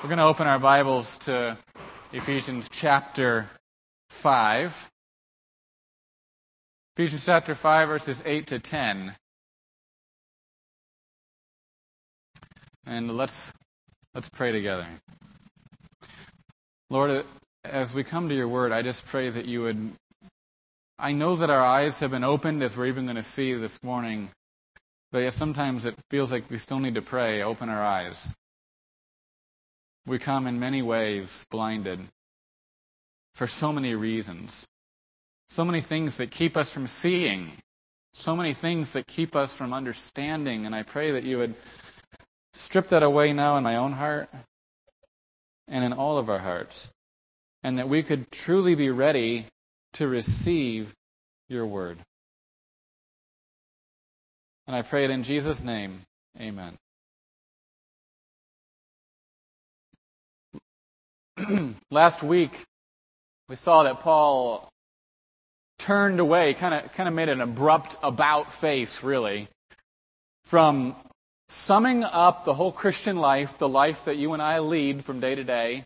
We're going to open our Bibles to Ephesians chapter 5. Ephesians chapter 5, verses 8 to 10. And let's pray together. Lord, as we come to your word, I just pray that you would... I know that our eyes have been opened as we're even going to see this morning, but yet sometimes it feels like we still need to pray, open our eyes. We come in many ways blinded for so many reasons. So many things that keep us from seeing. So many things that keep us from understanding. And I pray that you would strip that away now in my own heart and in all of our hearts. And that we could truly be ready to receive your word. And I pray it in Jesus' name. Amen. Last week, we saw that Paul turned away, kind of made an abrupt about face, really, from summing up the whole Christian life, the life that you and I lead from day to day,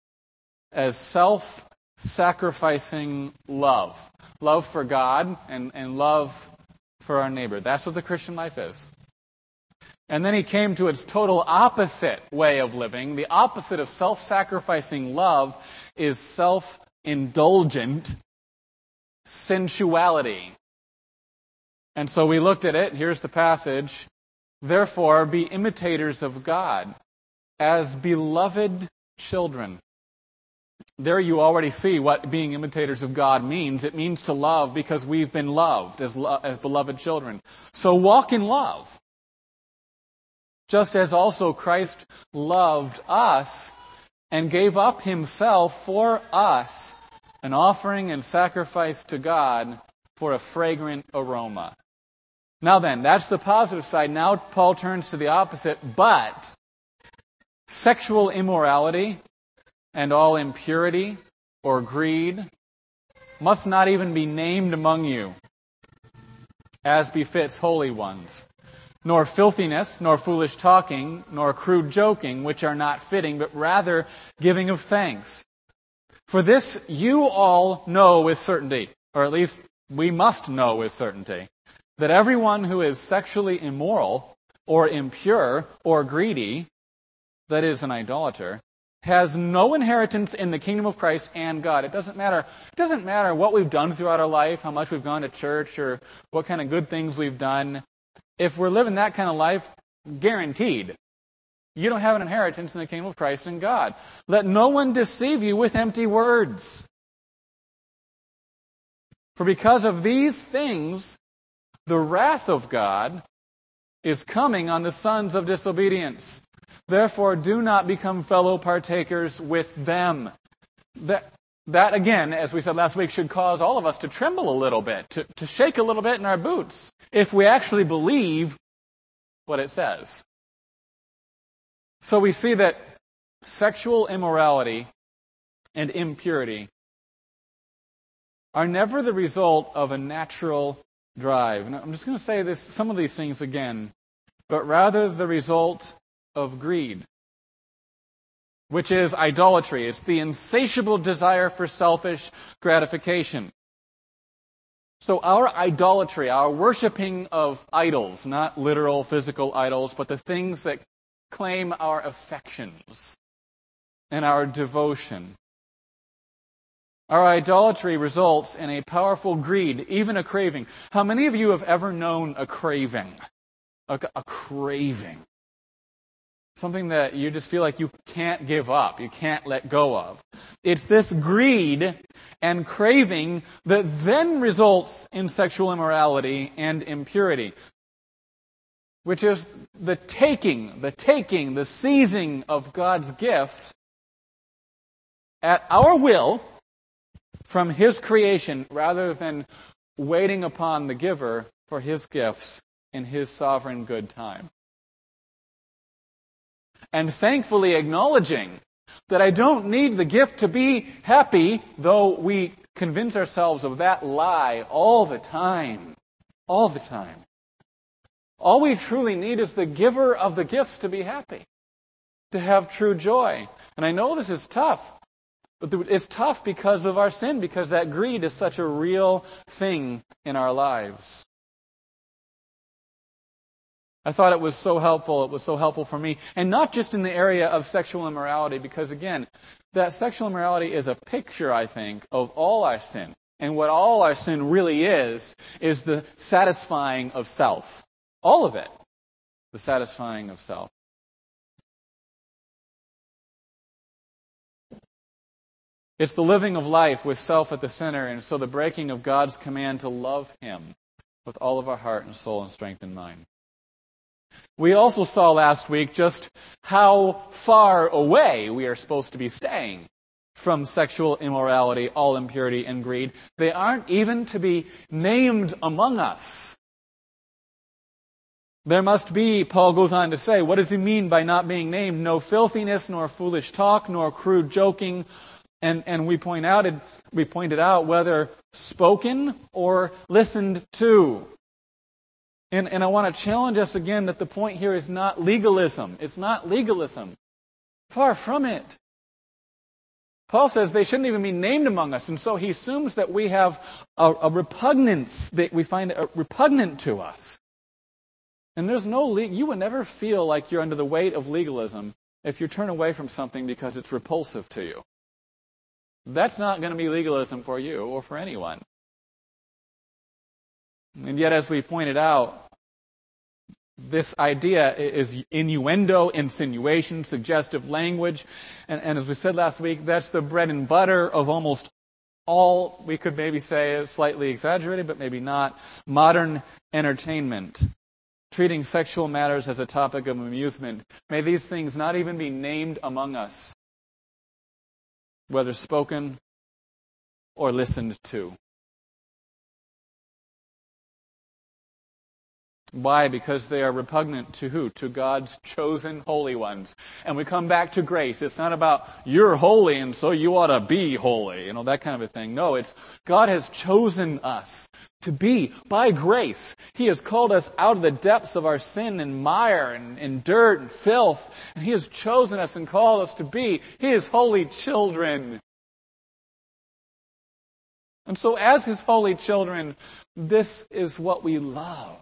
as self-sacrificing love. Love for God and love for our neighbor. That's what the Christian life is. And then he came to its total opposite way of living. The opposite of self-sacrificing love is self-indulgent sensuality. And so we looked at it. Here's the passage. Therefore, be imitators of God as beloved children. There you already see what being imitators of God means. It means to love because we've been loved as beloved children. So walk in love. Just as also Christ loved us and gave up himself for us, an offering and sacrifice to God for a fragrant aroma. Now then, that's the positive side. Now Paul turns to the opposite. But sexual immorality and all impurity or greed must not even be named among you, as befits holy ones. Nor filthiness, nor foolish talking, nor crude joking, which are not fitting, but rather giving of thanks. For this you all know with certainty, or at least we must know with certainty, that everyone who is sexually immoral, or impure, or greedy, that is, an idolater, has no inheritance in the kingdom of Christ and God. It doesn't matter what we've done throughout our life, how much we've gone to church, or what kind of good things we've done. If we're living that kind of life, guaranteed, you don't have an inheritance in the kingdom of Christ and God. Let no one deceive you with empty words. For because of these things, the wrath of God is coming on the sons of disobedience. Therefore, do not become fellow partakers with them. That, again, as we said last week, should cause all of us to tremble a little bit, to shake a little bit in our boots, if we actually believe what it says. So we see that sexual immorality and impurity are never the result of a natural drive. And I'm just going to say some of these things again, but rather the result of greed, which is idolatry. It's the insatiable desire for selfish gratification. So our idolatry, our worshiping of idols, not literal physical idols, but the things that claim our affections and our devotion. Our idolatry results in a powerful greed, even a craving. How many of you have ever known a craving? A craving. Something that you just feel like you can't give up, you can't let go of. It's this greed and craving that then results in sexual immorality and impurity, which is the seizing of God's gift at our will from His creation, rather than waiting upon the giver for His gifts in His sovereign good time. And thankfully acknowledging that I don't need the gift to be happy, though we convince ourselves of that lie all the time. All the time. All we truly need is the giver of the gifts to be happy, to have true joy. And I know this is tough, but it's tough because of our sin, because that greed is such a real thing in our lives. I thought it was so helpful. It was so helpful for me. And not just in the area of sexual immorality, because again, that sexual immorality is a picture, I think, of all our sin. And what all our sin really is the satisfying of self. All of it. The satisfying of self. It's the living of life with self at the center, and so the breaking of God's command to love Him with all of our heart and soul and strength and mind. We also saw last week just how far away we are supposed to be staying from sexual immorality, all impurity, and greed. They aren't even to be named among us. There must be, Paul goes on to say, what does he mean by not being named? No filthiness, nor foolish talk, nor crude joking. And we pointed out whether spoken or listened to. And I want to challenge us again that the point here is not legalism. It's not legalism. Far from it. Paul says they shouldn't even be named among us. And so he assumes that we have a repugnance, that we find it repugnant to us. And there's you would never feel like you're under the weight of legalism if you turn away from something because it's repulsive to you. That's not going to be legalism for you or for anyone. And yet, as we pointed out, this idea is innuendo, insinuation, suggestive language. And as we said last week, that's the bread and butter of almost all, we could maybe say, slightly exaggerated, but maybe not, modern entertainment. Treating sexual matters as a topic of amusement. May these things not even be named among us, whether spoken or listened to. Why? Because they are repugnant to who? To God's chosen holy ones. And we come back to grace. It's not about you're holy and so you ought to be holy, that kind of a thing. No, it's God has chosen us to be by grace. He has called us out of the depths of our sin and mire and dirt and filth. And He has chosen us and called us to be His holy children. And so as His holy children, this is what we love.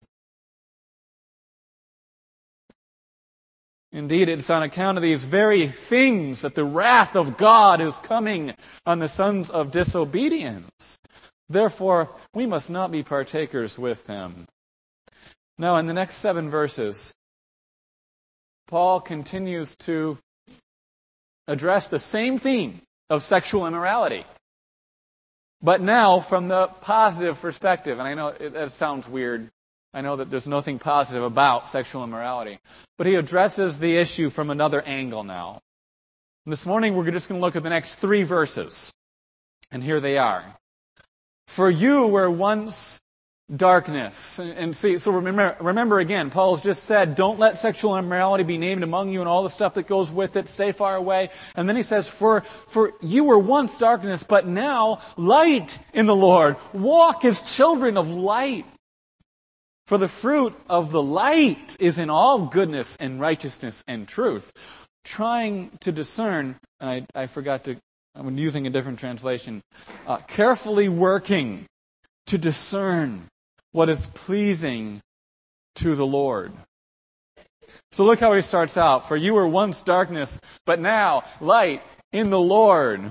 Indeed, it's on account of these very things that the wrath of God is coming on the sons of disobedience. Therefore, we must not be partakers with them. Now, in the next 7 verses, Paul continues to address the same theme of sexual immorality, but now from the positive perspective. And I know that sounds weird. I know that there's nothing positive about sexual immorality. But he addresses the issue from another angle now. And this morning we're just going to look at the next 3 verses. And here they are. For you were once darkness. And see, so remember again, Paul's just said, don't let sexual immorality be named among you and all the stuff that goes with it. Stay far away. And then he says, for you were once darkness, but now light in the Lord. Walk as children of light. For the fruit of the light is in all goodness and righteousness and truth. Trying to discern, and I'm using a different translation, carefully working to discern what is pleasing to the Lord. So look how he starts out. For you were once darkness, but now light in the Lord.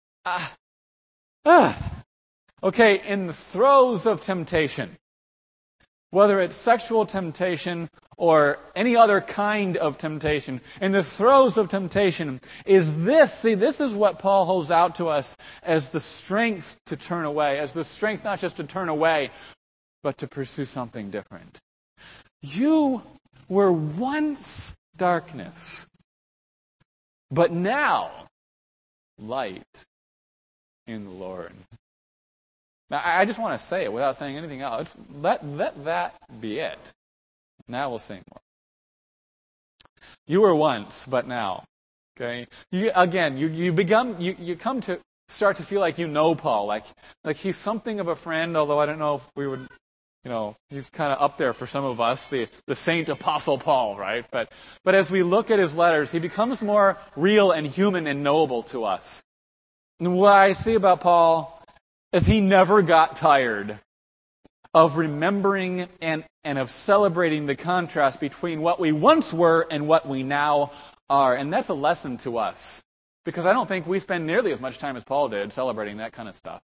Okay, in the throes of temptation, whether it's sexual temptation or any other kind of temptation, in the throes of temptation, this is what Paul holds out to us as the strength to turn away, as the strength not just to turn away, but to pursue something different. You were once darkness, but now light in the Lord. Now, I just want to say it without saying anything else. Let that be it. Now we'll sing more. You were once, but now. Okay. You come to start to feel like you know Paul, like he's something of a friend. Although I don't know if we would He's kind of up there for some of us, the Saint Apostle Paul, right? But as we look at his letters, he becomes more real and human and knowable to us. And what I see about Paul is he never got tired of remembering and of celebrating the contrast between what we once were and what we now are. And that's a lesson to us, because I don't think we spend nearly as much time as Paul did celebrating that kind of stuff.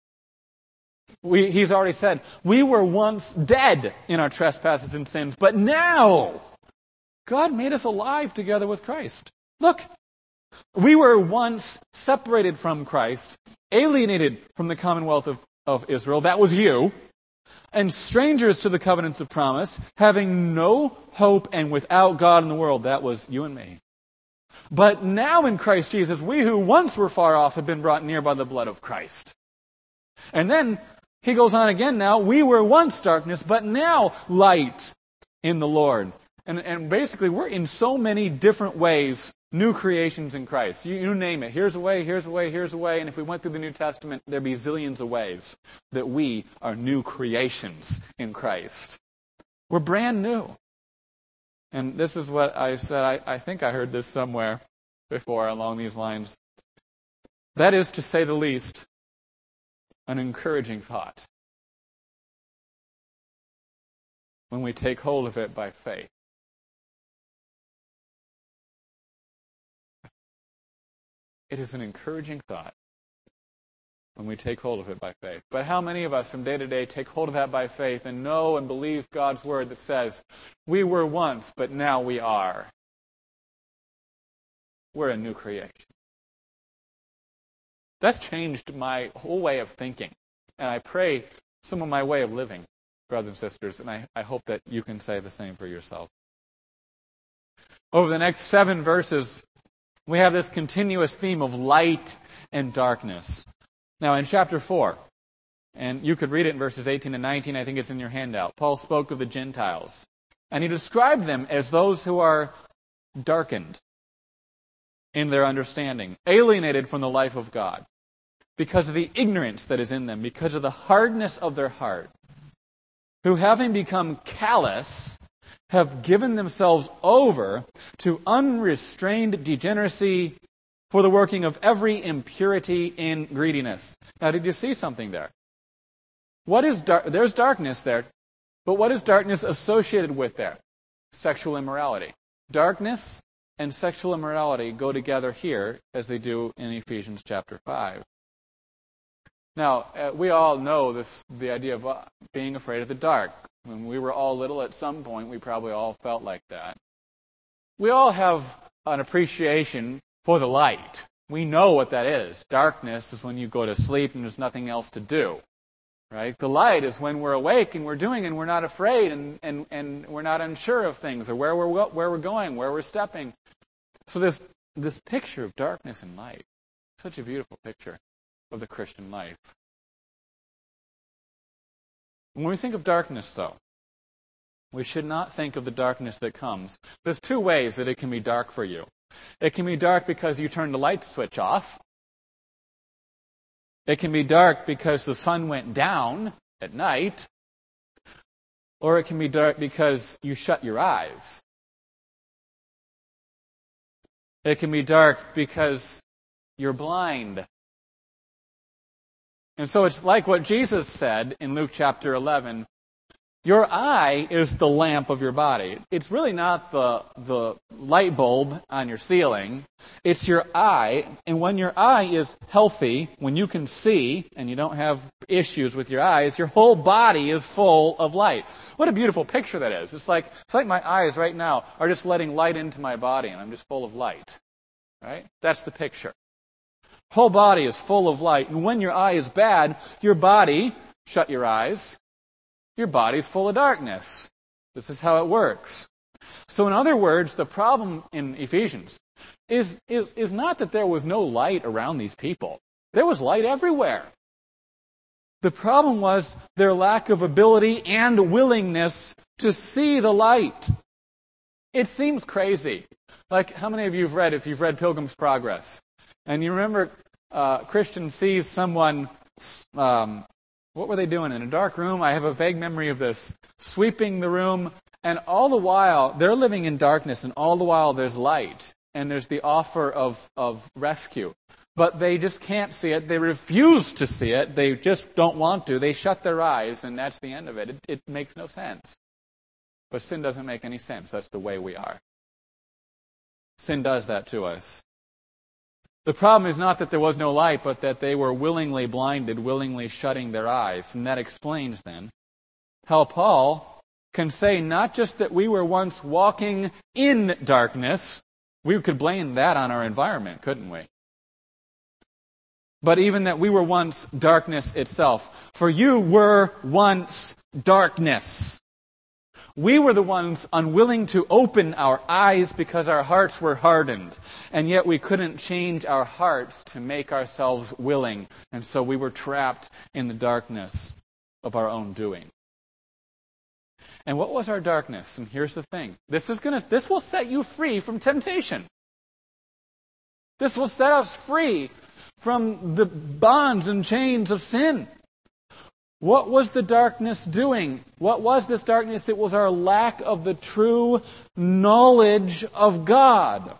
He's already said, we were once dead in our trespasses and sins, but now God made us alive together with Christ. Look, we were once separated from Christ, alienated from the commonwealth of Israel, that was you, and strangers to the covenants of promise, having no hope and without God in the world, that was you and me. But now in Christ Jesus, we who once were far off have been brought near by the blood of Christ. And then he goes on again now, we were once darkness, but now light in the Lord. And basically, we're in so many different ways new creations in Christ. You name it. Here's a way, here's a way, here's a way. And if we went through the New Testament, there'd be zillions of ways that we are new creations in Christ. We're brand new. And this is what I said. I think I heard this somewhere before along these lines. That is, to say the least, an encouraging thought when we take hold of it by faith. It is an encouraging thought when we take hold of it by faith. But how many of us from day to day take hold of that by faith and know and believe God's word that says, we were once, but now we are. We're a new creation. That's changed my whole way of thinking. And I pray some of my way of living, brothers and sisters, and I hope that you can say the same for yourself. Over the next 7 verses, we have this continuous theme of light and darkness. Now, in chapter 4, and you could read it in verses 18 and 19, I think it's in your handout, Paul spoke of the Gentiles. And he described them as those who are darkened in their understanding, alienated from the life of God, because of the ignorance that is in them, because of the hardness of their heart, who having become callous, have given themselves over to unrestrained degeneracy for the working of every impurity in greediness. Now, did you see something there? What is there's darkness there, but what is darkness associated with there? Sexual immorality. Darkness and sexual immorality go together here as they do in Ephesians chapter 5. Now, we all know the idea of being afraid of the dark. When we were all little, at some point, we probably all felt like that. We all have an appreciation for the light. We know what that is. Darkness is when you go to sleep and there's nothing else to do. Right? The light is when we're awake and we're doing and we're not afraid and we're not unsure of things or where we're going, where we're stepping. So this picture of darkness and light, such a beautiful picture of the Christian life. When we think of darkness, though, we should not think of the darkness that comes. There's 2 ways that it can be dark for you. It can be dark because you turn the light switch off. It can be dark because the sun went down at night. Or it can be dark because you shut your eyes. It can be dark because you're blind. And so it's like what Jesus said in Luke chapter 11. Your eye is the lamp of your body. It's really not the light bulb on your ceiling. It's your eye. And when your eye is healthy, when you can see and you don't have issues with your eyes, your whole body is full of light. What a beautiful picture that is. It's like my eyes right now are just letting light into my body and I'm just full of light. Right? That's the picture. Whole body is full of light. And when your eye is bad, your body, shut your eyes, your body's full of darkness. This is how it works. So in other words, the problem in Ephesians is not that there was no light around these people. There was light everywhere. The problem was their lack of ability and willingness to see the light. It seems crazy. Like, how many of you if you've read Pilgrim's Progress? And you remember Christian sees someone, What were they doing in a dark room? I have a vague memory of this. Sweeping the room, and all the while, they're living in darkness, and all the while there's light, and there's the offer of rescue. But they just can't see it. They refuse to see it. They just don't want to. They shut their eyes, and that's the end of it. It makes no sense. But sin doesn't make any sense. That's the way we are. Sin does that to us. The problem is not that there was no light, but that they were willingly blinded, willingly shutting their eyes. And that explains, then, how Paul can say not just that we were once walking in darkness. We could blame that on our environment, couldn't we? But even that we were once darkness itself. For you were once darkness. We were the ones unwilling to open our eyes because our hearts were hardened. And yet we couldn't change our hearts to make ourselves willing. And so we were trapped in the darkness of our own doing. And what was our darkness? And here's the thing. This will set you free from temptation. This will set us free from the bonds and chains of sin. What was the darkness doing? What was this darkness? It was our lack of the true knowledge of God.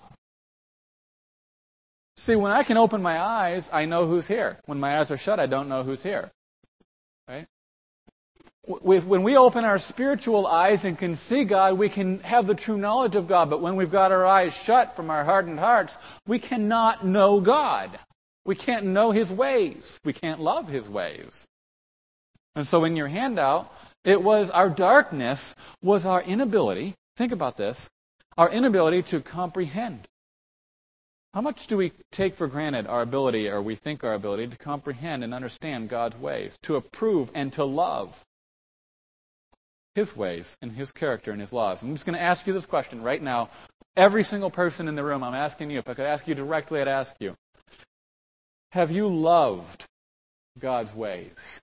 See, when I can open my eyes, I know who's here. When my eyes are shut, I don't know who's here. Right? When we open our spiritual eyes and can see God, we can have the true knowledge of God. But when we've got our eyes shut from our hardened hearts, we cannot know God. We can't know His ways. We can't love His ways. And so in your handout, it was our darkness was our inability, think about this, our inability to comprehend. How much do we take for granted our ability, or we think our ability, to comprehend and understand God's ways, to approve and to love His ways and His character and His laws? I'm just going to ask you this question right now. Every single person in the room, I'm asking you. If I could ask you directly, I'd ask you. Have you loved God's ways?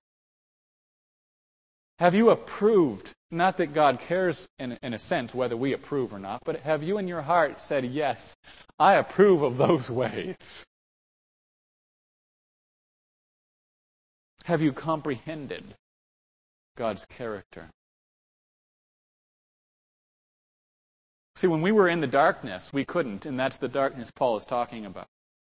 Have you approved? Not that God cares in a sense whether we approve or not, but have you in your heart said, yes, I approve of those ways? Have you comprehended God's character? See, when we were in the darkness, we couldn't, and that's the darkness Paul is talking about.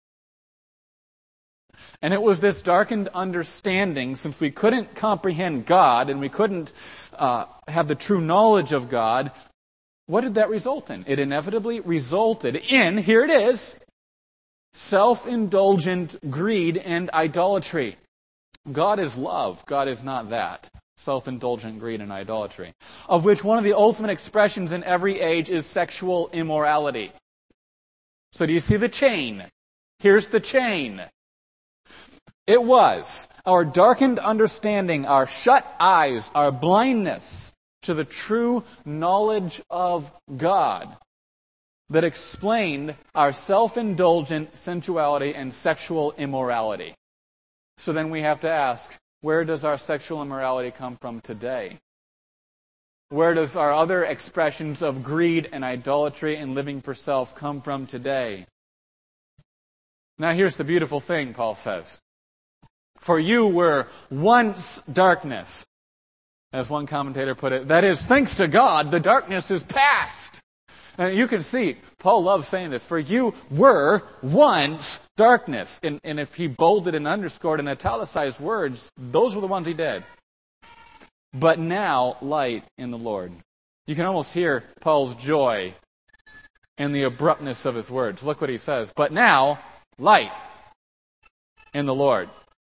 And it was this darkened understanding, since we couldn't comprehend God and we couldn't have the true knowledge of God, what did that result in? It inevitably resulted in, here it is, self-indulgent greed and idolatry. God is love. God is not that. Self-indulgent greed and idolatry. Of which one of the ultimate expressions in every age is sexual immorality. So do you see the chain? Here's the chain. It was our darkened understanding, our shut eyes, our blindness to the true knowledge of God that explained our self-indulgent sensuality and sexual immorality. So then we have to ask, where does our sexual immorality come from today? Where does our other expressions of greed and idolatry and living for self come from today? Now here's the beautiful thing, Paul says. For you were once darkness. As one commentator put it, that is, thanks to God, the darkness is past. And you can see, Paul loves saying this. For you were once darkness. And if he bolded and underscored and italicized words, those were the ones he did. But now, light in the Lord. You can almost hear Paul's joy in the abruptness of his words. Look what he says. But now, light in the Lord.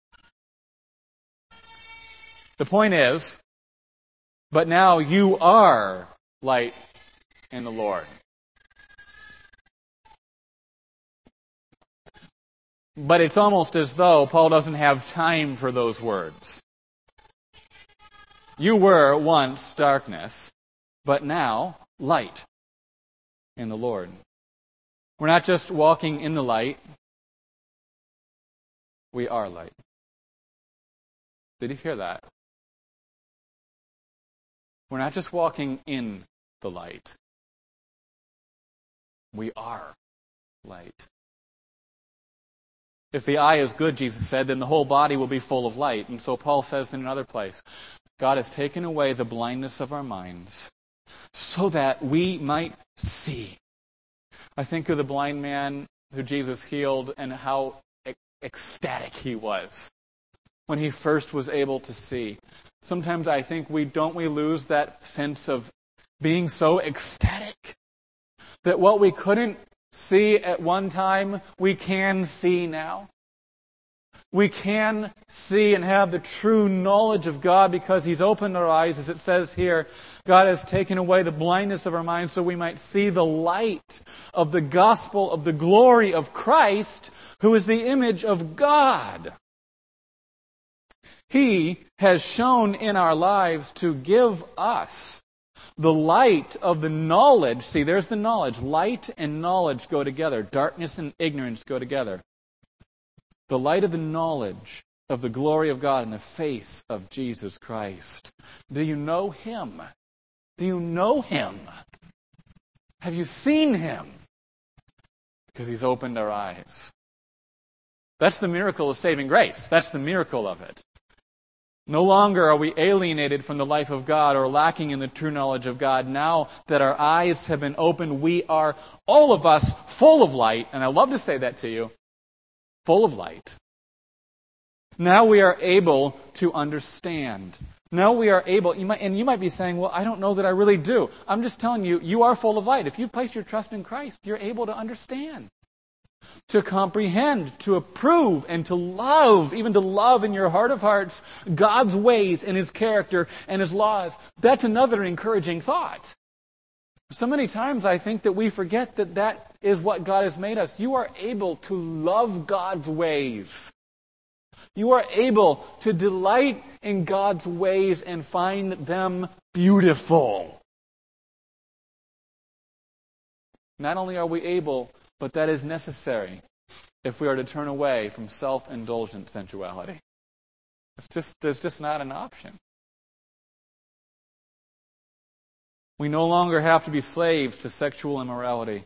The point is, but now you are light in the Lord. But it's almost as though Paul doesn't have time for those words. You were once darkness, but now light in the Lord. We're not just walking in the light, we are light. Did you hear that? We're not just walking in the light. We are light. If the eye is good, Jesus said, then the whole body will be full of light. And so Paul says in another place, God has taken away the blindness of our minds so that we might see. I think of the blind man who Jesus healed and how ecstatic he was when he first was able to see. Sometimes I think we lose that sense of being so ecstatic that what we couldn't see at one time, we can see now. We can see and have the true knowledge of God because He's opened our eyes, as it says here. God has taken away the blindness of our minds so we might see the light of the gospel of the glory of Christ, who is the image of God. He has shown in our lives to give us the light of the knowledge. See, there's the knowledge. Light and knowledge go together. Darkness and ignorance go together. The light of the knowledge of the glory of God in the face of Jesus Christ. Do you know Him? Do you know Him? Have you seen Him? Because He's opened our eyes. That's the miracle of saving grace. That's the miracle of it. No longer are we alienated from the life of God or lacking in the true knowledge of God. Now that our eyes have been opened, we are, all of us, full of light. And I love to say that to you. Full of light. Now we are able to understand. Now we are able, you might be saying, well, I don't know that I really do. I'm just telling you, you are full of light. If you've placed your trust in Christ, you're able to understand, to comprehend, to approve, and to love, even to love in your heart of hearts, God's ways and His character and His laws. That's another encouraging thought. So many times I think that we forget that that is what God has made us. You are able to love God's ways. You are able to delight in God's ways and find them beautiful. Not only are we able, but that is necessary if we are to turn away from self-indulgent sensuality. There's just not an option. We no longer have to be slaves to sexual immorality.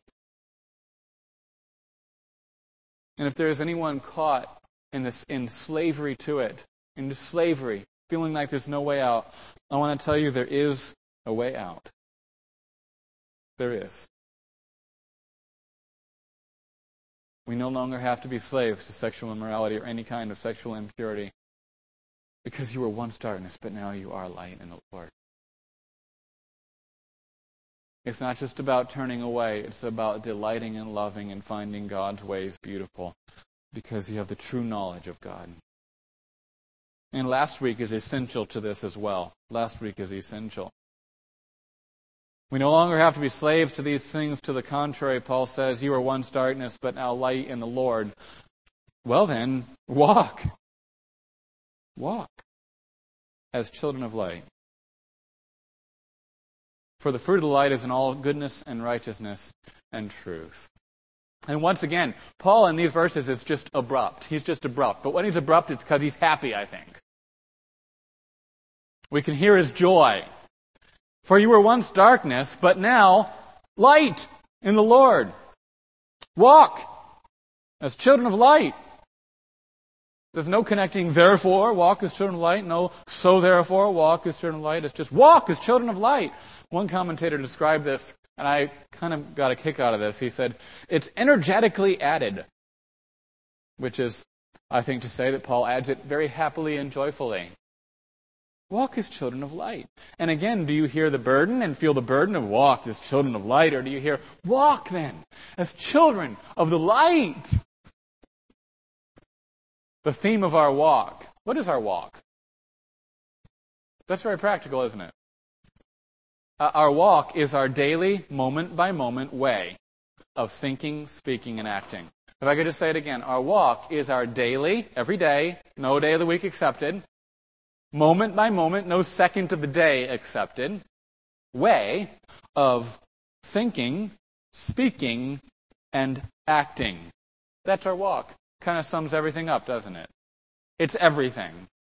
And if there is anyone caught in slavery to it, into slavery, feeling like there's no way out, I want to tell you there is a way out. There is. We no longer have to be slaves to sexual immorality or any kind of sexual impurity, because you were once darkness, but now you are light in the Lord. It's not just about turning away. It's about delighting and loving and finding God's ways beautiful, because you have the true knowledge of God. And last week is essential to this as well. Last week is essential. We no longer have to be slaves to these things. To the contrary, Paul says, you were once darkness, but now light in the Lord. Well then, walk. Walk as children of light. For the fruit of the light is in all goodness and righteousness and truth. And once again, Paul in these verses is just abrupt. He's just abrupt. But when he's abrupt, it's because he's happy, I think. We can hear his joy. For you were once darkness, but now light in the Lord. Walk as children of light. There's no connecting therefore, walk as children of light. No, so therefore, walk as children of light. It's just walk as children of light. One commentator described this, and I kind of got a kick out of this. He said, it's energetically added, which is, I think, to say that Paul adds it very happily and joyfully. Walk as children of light. And again, do you hear the burden and feel the burden of walk as children of light, or do you hear, walk then as children of the light? The theme of our walk. What is our walk? That's very practical, isn't it? Our walk is our daily, moment-by-moment way of thinking, speaking, and acting. If I could just say it again, our walk is our daily, every day, no day of the week accepted, moment-by-moment, no second of the day accepted, way of thinking, speaking, and acting. That's our walk. Kind of sums everything up, doesn't it? It's everything.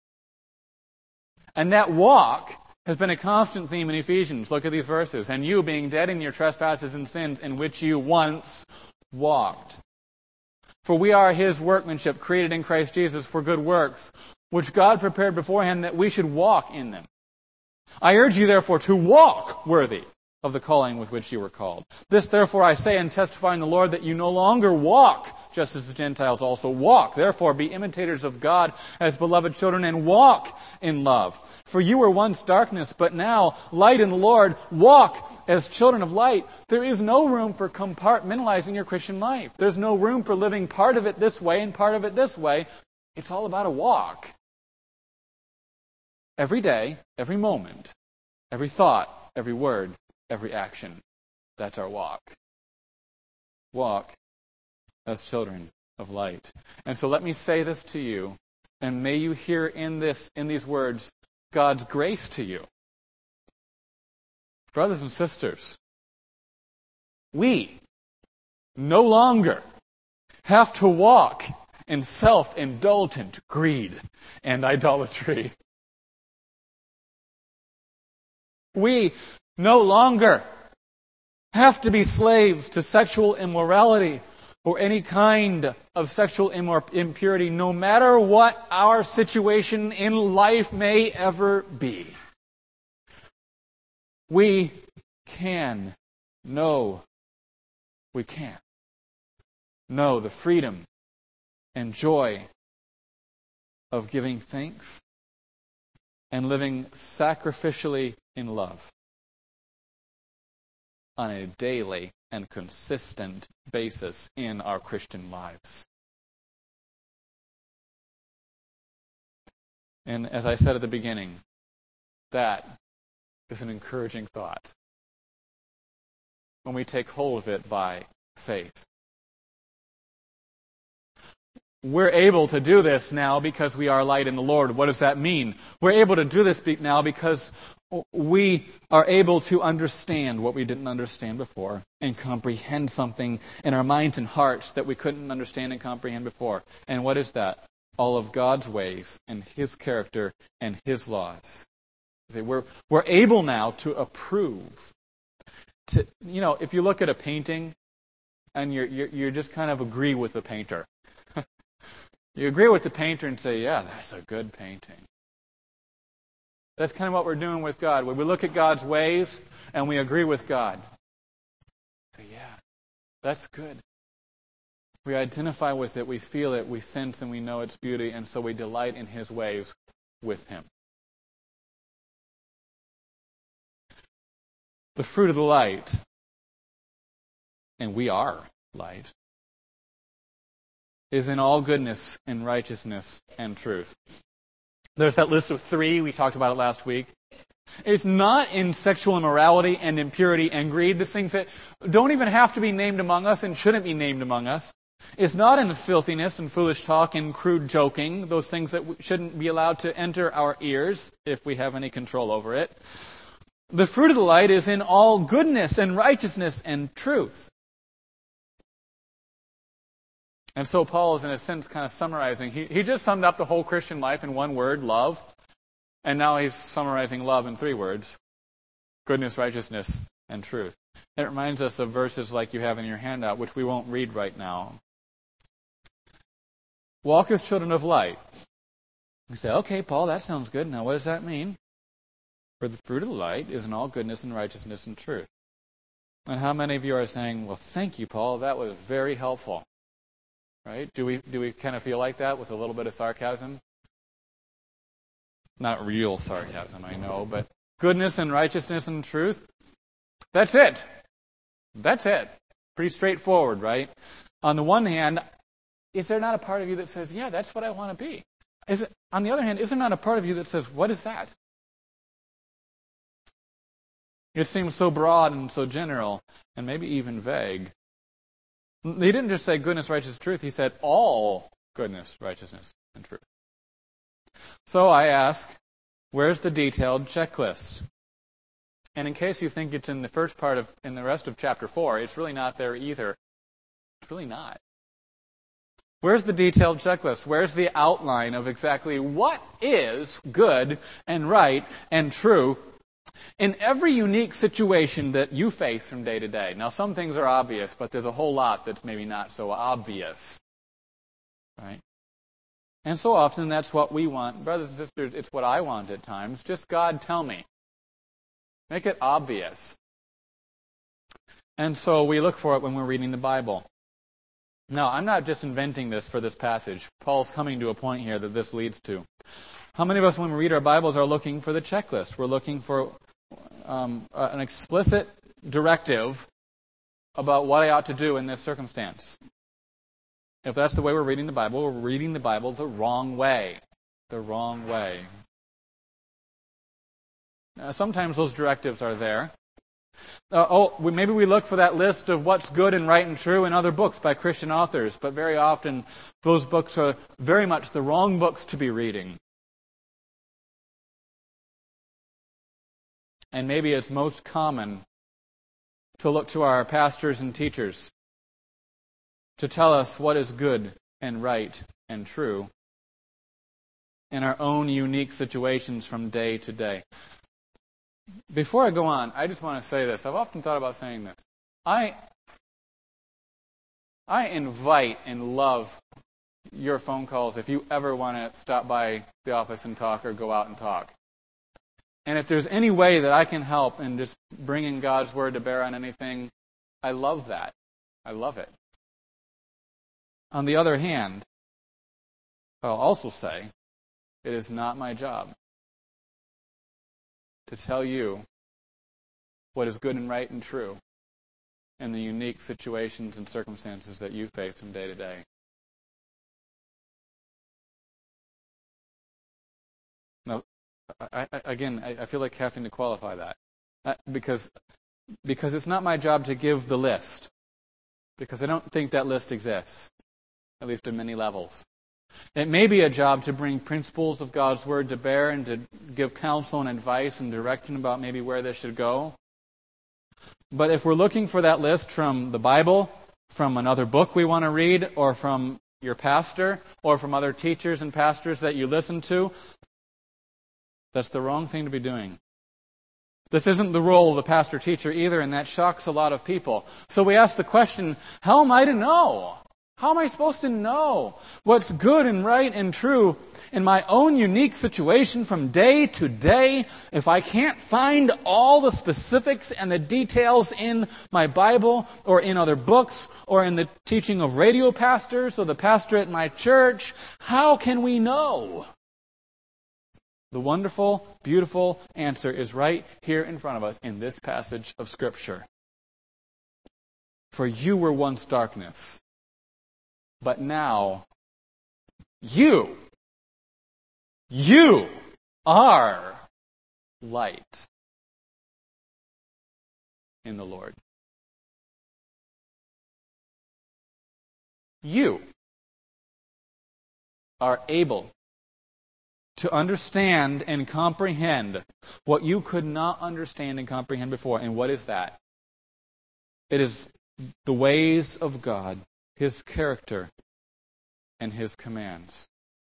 And that walk has been a constant theme in Ephesians. Look at these verses. And you, being dead in your trespasses and sins, in which you once walked. For we are His workmanship, created in Christ Jesus for good works, which God prepared beforehand that we should walk in them. I urge you, therefore, to walk worthy of the calling with which you were called. This, therefore, I say and testify in the Lord, that you no longer walk just as the Gentiles also walk. Therefore, be imitators of God as beloved children and walk in love. For you were once darkness, but now light in the Lord. Walk as children of light. There is no room for compartmentalizing your Christian life. There's no room for living part of it this way and part of it this way. It's all about a walk. Every day, every moment, every thought, every word, every action. That's our walk. Walk as children of light. And so let me say this to you, and may you hear in these words God's grace to you. Brothers and sisters, we no longer have to walk in self-indulgent greed and idolatry. We no longer have to be slaves to sexual immorality or any kind of sexual impurity, no matter what our situation in life may ever be. We can know the freedom and joy of giving thanks and living sacrificially in love on a daily and consistent basis in our Christian lives. And as I said at the beginning, that is an encouraging thought when we take hold of it by faith. We're able to do this now because we are light in the Lord. What does that mean? We're able to do this now because we are able to understand what we didn't understand before and comprehend something in our minds and hearts that we couldn't understand and comprehend before. And what is that? All of God's ways and His character and His laws. We're able now to approve. If you look at a painting and you just kind of agree with the painter. You agree with the painter and say, yeah, that's a good painting. That's kind of what we're doing with God. When we look at God's ways and we agree with God. So yeah, that's good. We identify with it, we feel it, we sense and we know its beauty, and so we delight in His ways with Him. The fruit of the light, and we are light, is in all goodness and righteousness and truth. There's that list of 3. We talked about it last week. It's not in sexual immorality and impurity and greed, the things that don't even have to be named among us and shouldn't be named among us. It's not in filthiness and foolish talk and crude joking, those things that shouldn't be allowed to enter our ears if we have any control over it. The fruit of the light is in all goodness and righteousness and truth. And so Paul is, in a sense, kind of summarizing. He just summed up the whole Christian life in one word, love. And now he's summarizing love in 3 words. Goodness, righteousness, and truth. It reminds us of verses like you have in your handout, which we won't read right now. Walk as children of light. You say, okay, Paul, that sounds good. Now what does that mean? For the fruit of the light is in all goodness and righteousness and truth. And how many of you are saying, well, thank you, Paul, that was very helpful. Right? Do we kind of feel like that with a little bit of sarcasm? Not real sarcasm, I know, but goodness and righteousness and truth. That's it. That's it. Pretty straightforward, right? On the one hand, is there not a part of you that says, yeah, that's what I want to be? On the other hand, is there not a part of you that says, what is that? It seems so broad and so general and maybe even vague. He didn't just say goodness, righteousness, truth. He said all goodness, righteousness, and truth. So I ask, where's the detailed checklist? And in case you think it's in the rest of chapter 4, it's really not there either. It's really not. Where's the detailed checklist? Where's the outline of exactly what is good and right and true in every unique situation that you face from day to day? Now, some things are obvious, but there's a whole lot that's maybe not so obvious. Right? And so often that's what we want. Brothers and sisters, it's what I want at times. Just God, tell me. Make it obvious. And so we look for it when we're reading the Bible. Now, I'm not just inventing this for this passage. Paul's coming to a point here that this leads to. How many of us, when we read our Bibles, are looking for the checklist? We're looking for an explicit directive about what I ought to do in this circumstance. If that's the way we're reading the Bible, we're reading the Bible the wrong way. The wrong way. Sometimes those directives are there. Maybe we look for that list of what's good and right and true in other books by Christian authors, but very often those books are very much the wrong books to be reading. And maybe it's most common to look to our pastors and teachers to tell us what is good and right and true in our own unique situations from day to day. Before I go on, I just want to say this. I've often thought about saying this. I invite and love your phone calls if you ever want to stop by the office and talk or go out and talk. And if there's any way that I can help in just bringing God's Word to bear on anything, I love that. I love it. On the other hand, I'll also say it is not my job to tell you what is good and right and true in the unique situations and circumstances that you face from day to day. Now, I feel like having to qualify that because it's not my job to give the list, because I don't think that list exists, at least in many levels. It may be a job to bring principles of God's Word to bear and to give counsel and advice and direction about maybe where this should go. But if we're looking for that list from the Bible, from another book we want to read, or from your pastor, or from other teachers and pastors that you listen to, that's the wrong thing to be doing. This isn't the role of the pastor-teacher either, and that shocks a lot of people. So we ask the question, how am I to know? How am I supposed to know what's good and right and true in my own unique situation from day to day if I can't find all the specifics and the details in my Bible or in other books or in the teaching of radio pastors or the pastor at my church? How can we know? The wonderful, beautiful answer is right here in front of us in this passage of Scripture. For you were once darkness, but now you are light in the Lord. You are able to understand and comprehend what you could not understand and comprehend before. And what is that? It is the ways of God, His character, and His commands.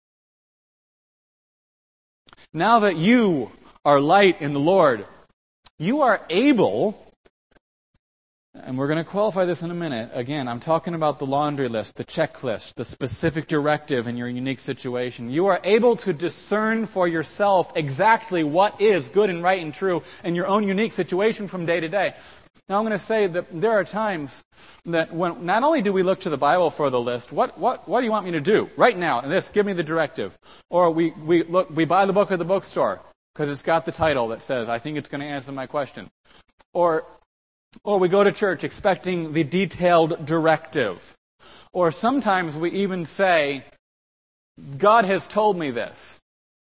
Now that you are light in the Lord, you are able, and we're going to qualify this in a minute. Again, I'm talking about the laundry list, the checklist, the specific directive in your unique situation. You are able to discern for yourself exactly what is good and right and true in your own unique situation from day to day. Now I'm going to say that there are times that when not only do we look to the Bible for the list, what do you want me to do right now? And this, give me the directive. Or we buy the book at the bookstore because it's got the title that says, I think it's going to answer my question. Or we go to church expecting the detailed directive. Or sometimes we even say, God has told me this.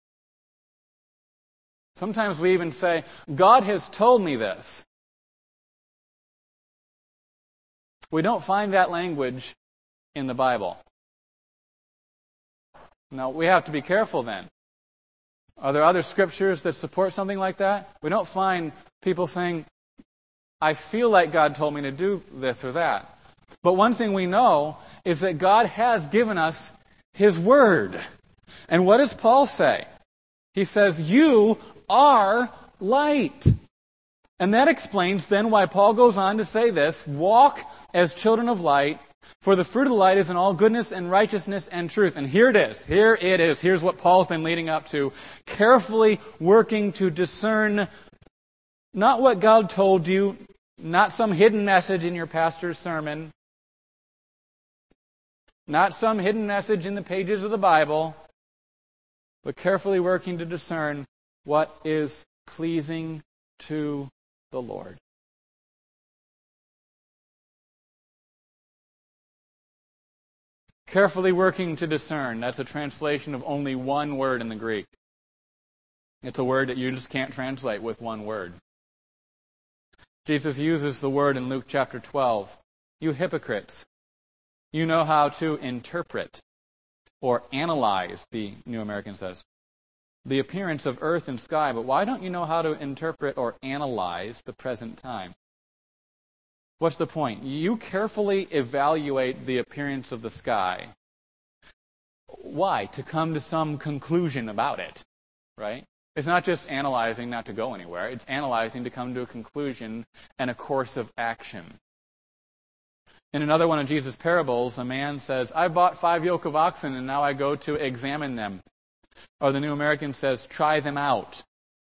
Sometimes we even say, God has told me this. We don't find that language in the Bible. Now, we have to be careful then. Are there other scriptures that support something like that? We don't find people saying, I feel like God told me to do this or that. But one thing we know is that God has given us His Word. And what does Paul say? He says, you are light. And that explains then why Paul goes on to say this, walk as children of light, For the fruit of the light is in all goodness and righteousness and truth. And here it is. Here it is. Here's what Paul's been leading up to. Carefully working to discern not what God told you, not some hidden message in your pastor's sermon, not some hidden message in the pages of the Bible, but carefully working to discern what is pleasing to the Lord. Carefully working to discern. That's a translation of only one word in the Greek. It's a word that you just can't translate with one word. Jesus uses the word in Luke chapter 12. You hypocrites, you know how to interpret or analyze, the New American says, the appearance of earth and sky, but why don't you know how to interpret or analyze the present time? What's the point? You carefully evaluate the appearance of the sky. Why? To come to some conclusion about it, right? It's not just analyzing not to go anywhere. It's analyzing to come to a conclusion and a course of action. In another one of Jesus' parables, a man says, I bought 5 yoke of oxen and now I go to examine them. Or the New American says, try them out.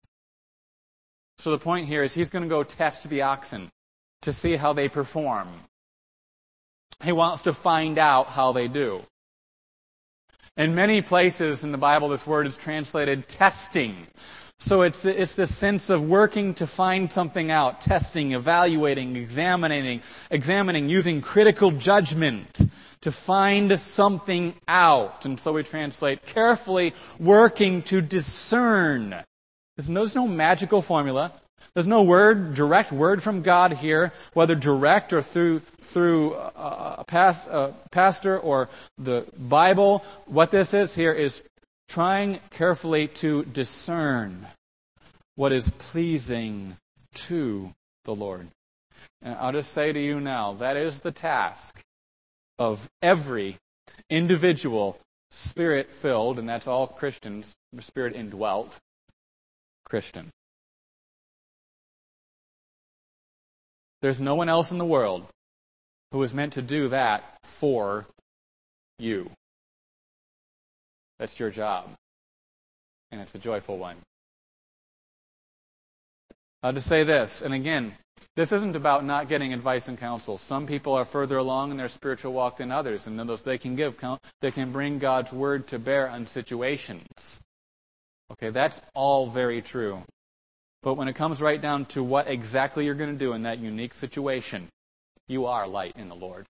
So the point here is he's going to go test the oxen to see how they perform. He wants to find out how they do. In many places in the Bible, this word is translated testing. So it's the sense of working to find something out, testing, evaluating, examining, using critical judgment to find something out. And so we translate carefully working to discern. There's no magical formula. There's no direct word from God here, whether direct or through a pastor or the Bible. What this is here is trying carefully to discern what is pleasing to the Lord. And I'll just say to you now, that is the task of every individual Spirit-filled, and that's all Christians, Spirit-indwelt Christian. There's no one else in the world who is meant to do that for you. That's your job. And it's a joyful one. I'll just say this, and again, this isn't about not getting advice and counsel. Some people are further along in their spiritual walk than others, and those they can bring God's word to bear on situations. Okay, that's all very true. But when it comes right down to what exactly you're going to do in that unique situation, you are light in the Lord.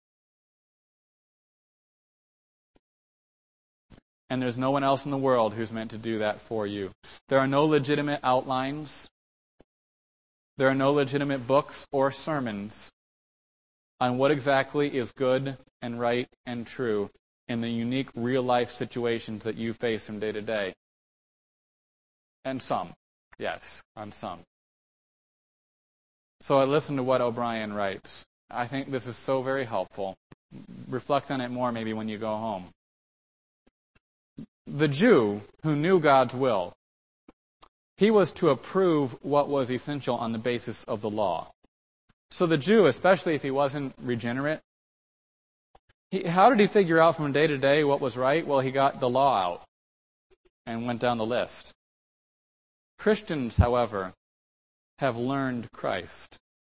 And there's no one else in the world who's meant to do that for you. There are no legitimate outlines. There are no legitimate books or sermons on what exactly is good and right and true in the unique real-life situations that you face from day to day. And some. Yes, on some. So I listen to what O'Brien writes. I think this is so very helpful. Reflect on it more maybe when you go home. The Jew who knew God's will, he was to approve what was essential on the basis of the law. So the Jew, especially if he wasn't regenerate, how did he figure out from day to day what was right? Well, he got the law out and went down the list. Christians, however, have learned Christ.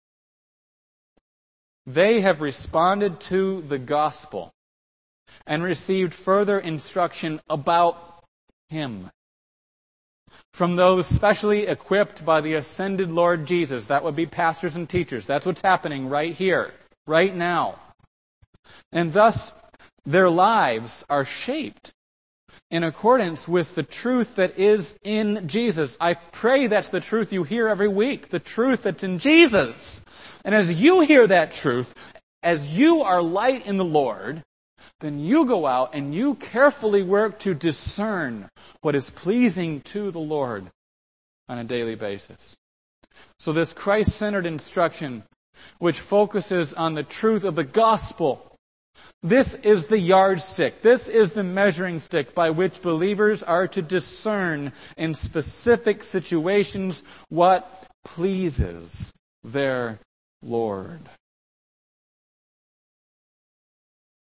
They have responded to the gospel and received further instruction about Him from those specially equipped by the ascended Lord Jesus. That would be pastors and teachers. That's what's happening right here, right now. And thus, their lives are shaped in accordance with the truth that is in Jesus. I pray that's the truth you hear every week, the truth that's in Jesus. And as you hear that truth, as you are light in the Lord, then you go out and you carefully work to discern what is pleasing to the Lord on a daily basis. So this Christ-centered instruction, which focuses on the truth of the gospel, this is the yardstick. This is the measuring stick by which believers are to discern in specific situations what pleases their Lord.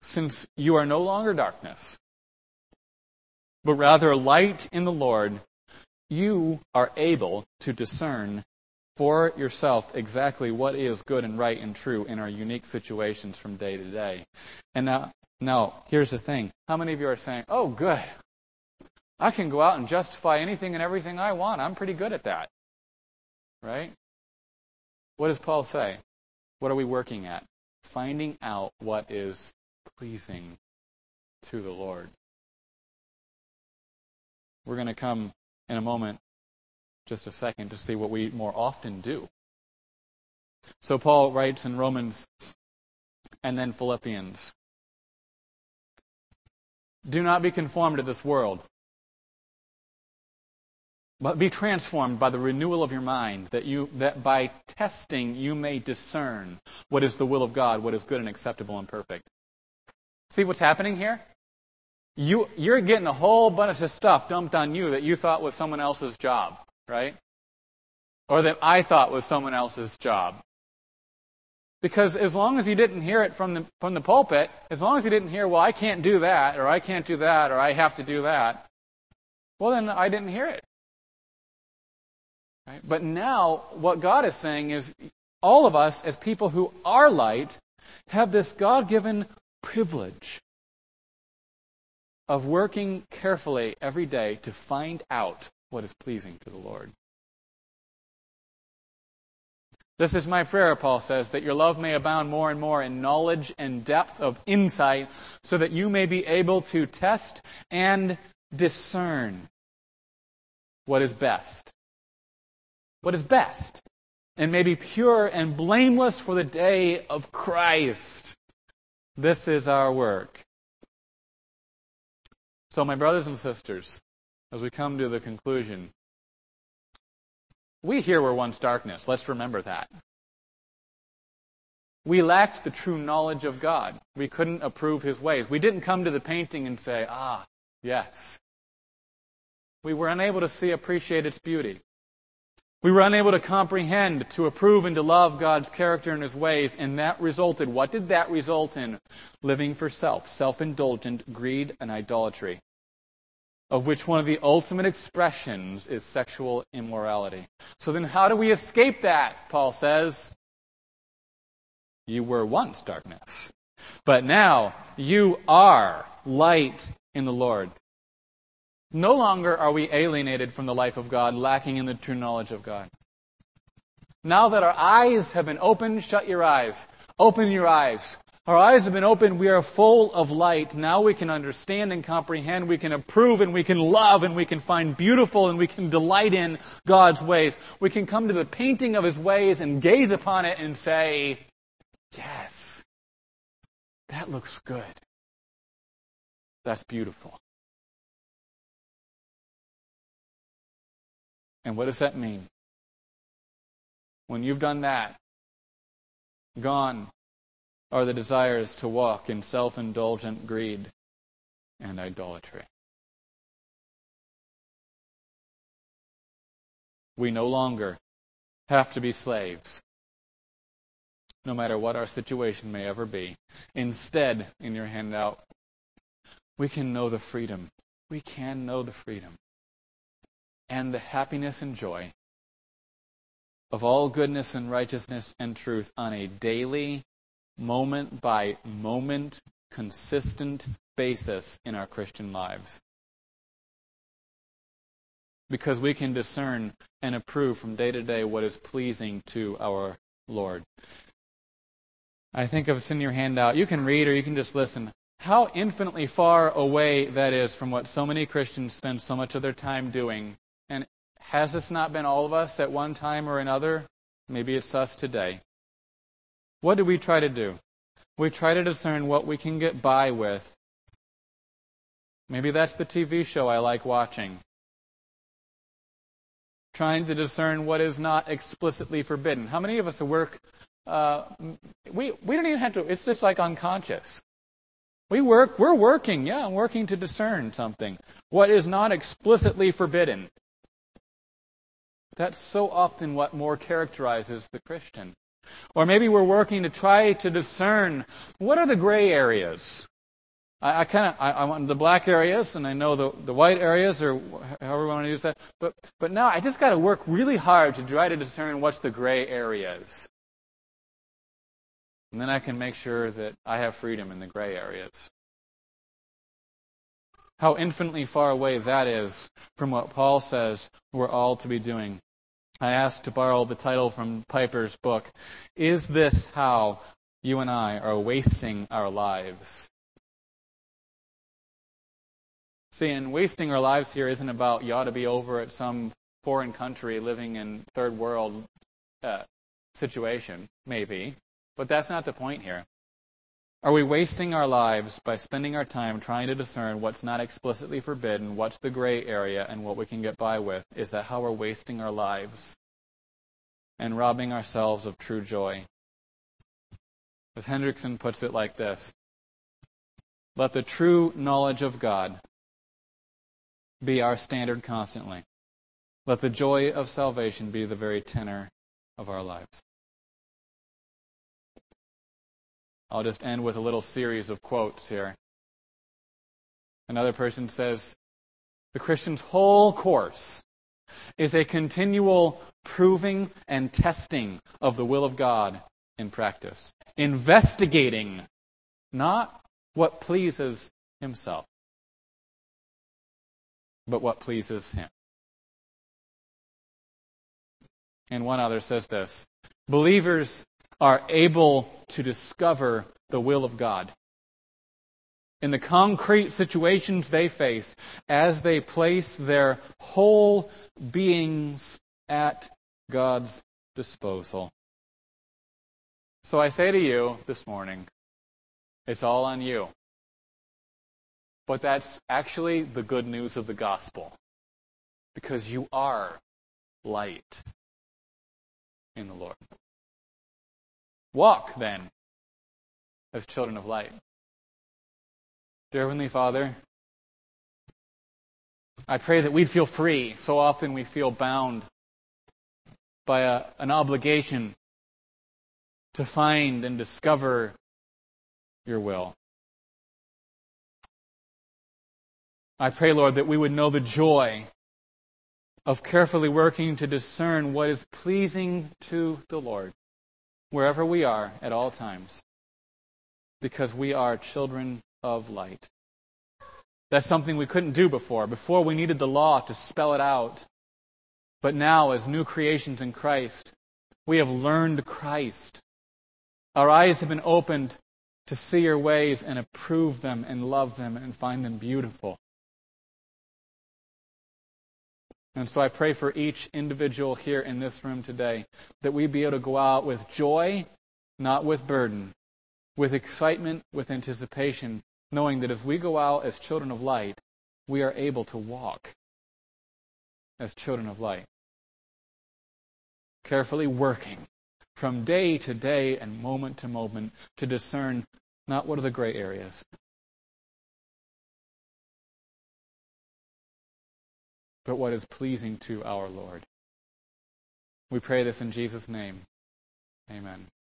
since you are no longer darkness, but rather light in the Lord, you are able to discern for yourself exactly what is good and right and true in our unique situations from day to day. And now, here's the thing. How many of you are saying, oh, good, I can go out and justify anything and everything I want. I'm pretty good at that. Right? What does Paul say? What are we working at? Finding out what is pleasing to the Lord. We're going to come in a moment, just a second, to see what we more often do. So Paul writes in Romans and then Philippians, do not be conformed to this world, but be transformed by the renewal of your mind, that by testing you may discern what is the will of God, what is good and acceptable and perfect. See what's happening here? You're getting a whole bunch of stuff dumped on you that you thought was someone else's job, right? Or that I thought was someone else's job. Because as long as you didn't hear it from the pulpit, as long as you didn't hear, well, I can't do that, or I can't do that, or I have to do that, well, then I didn't hear it. Right? But now, what God is saying is, all of us, as people who are light, have this God-given privilege of working carefully every day to find out what is pleasing to the Lord. This is my prayer, Paul says, that your love may abound more and more in knowledge and depth of insight, so that you may be able to test and discern what is best. What is best, and may be pure and blameless for the day of Christ. This is our work. So, my brothers and sisters, as we come to the conclusion, we here were once darkness. Let's remember that. We lacked the true knowledge of God. We couldn't approve His ways. We didn't come to the painting and say, yes. We were unable to appreciate its beauty. We were unable to comprehend, to approve, and to love God's character and His ways, and that resulted, what did that result in? Living for self-indulgent greed and idolatry, of which one of the ultimate expressions is sexual immorality. So then how do we escape that? Paul says, you were once darkness, but now you are light in the Lord. No longer are we alienated from the life of God, lacking in the true knowledge of God. Now that our eyes have been opened, shut your eyes. Open your eyes. Our eyes have been opened. We are full of light. Now we can understand and comprehend. We can approve and we can love and we can find beautiful and we can delight in God's ways. We can come to the painting of His ways and gaze upon it and say, yes, that looks good. That's beautiful. And what does that mean? When you've done that, gone are the desires to walk in self-indulgent greed and idolatry. We no longer have to be slaves, no matter what our situation may ever be. Instead, in your handout, we can know the freedom. We can know the freedom and the happiness and joy of all goodness and righteousness and truth on a daily, moment by moment, consistent basis in our Christian lives. Because we can discern and approve from day to day what is pleasing to our Lord. I think if it's in your handout, you can read or you can just listen. How infinitely far away that is from what so many Christians spend so much of their time doing. And has this not been all of us at one time or another? Maybe it's us today. What do we try to do? We try to discern what we can get by with. Maybe that's the TV show I like watching. Trying to discern what is not explicitly forbidden. How many of us work, we don't even have to, it's just like unconscious. We're working, I'm working to discern something. What is not explicitly forbidden. That's so often what more characterizes the Christian. Or maybe we're working to try to discern what are the gray areas. I want the black areas, and I know the white areas, or however we want to use that. But now I just got to work really hard to try to discern what's the gray areas. And then I can make sure that I have freedom in the gray areas. How infinitely far away that is from what Paul says we're all to be doing. I asked to borrow the title from Piper's book, Is This How You and I Are Wasting Our Lives? See, and wasting our lives here isn't about you ought to be over at some foreign country living in third world situation, maybe. But that's not the point here. Are we wasting our lives by spending our time trying to discern what's not explicitly forbidden, what's the gray area, and what we can get by with? Is that how we're wasting our lives and robbing ourselves of true joy? As Hendrickson puts it like this, let the true knowledge of God be our standard constantly. Let the joy of salvation be the very tenor of our lives. I'll just end with a little series of quotes here. Another person says, the Christian's whole course is a continual proving and testing of the will of God in practice. Investigating not what pleases himself, but what pleases him. And one other says this, believers are able to discover the will of God in the concrete situations they face as they place their whole beings at God's disposal. So I say to you this morning, it's all on you. But that's actually the good news of the gospel, because you are light in the Lord. Walk, then, as children of light. Dear Heavenly Father, I pray that we'd feel free. So often we feel bound by an obligation to find and discover your will. I pray, Lord, that we would know the joy of carefully working to discern what is pleasing to the Lord, wherever we are at all times, because we are children of light. That's something we couldn't do before. Before, we needed the law to spell it out. But now, as new creations in Christ, we have learned Christ. Our eyes have been opened to see your ways and approve them and love them and find them beautiful. And so I pray for each individual here in this room today that we be able to go out with joy, not with burden, with excitement, with anticipation, knowing that as we go out as children of light, we are able to walk as children of light. Carefully working from day to day and moment to moment to discern not what are the gray areas, but what is pleasing to our Lord. We pray this in Jesus' name. Amen.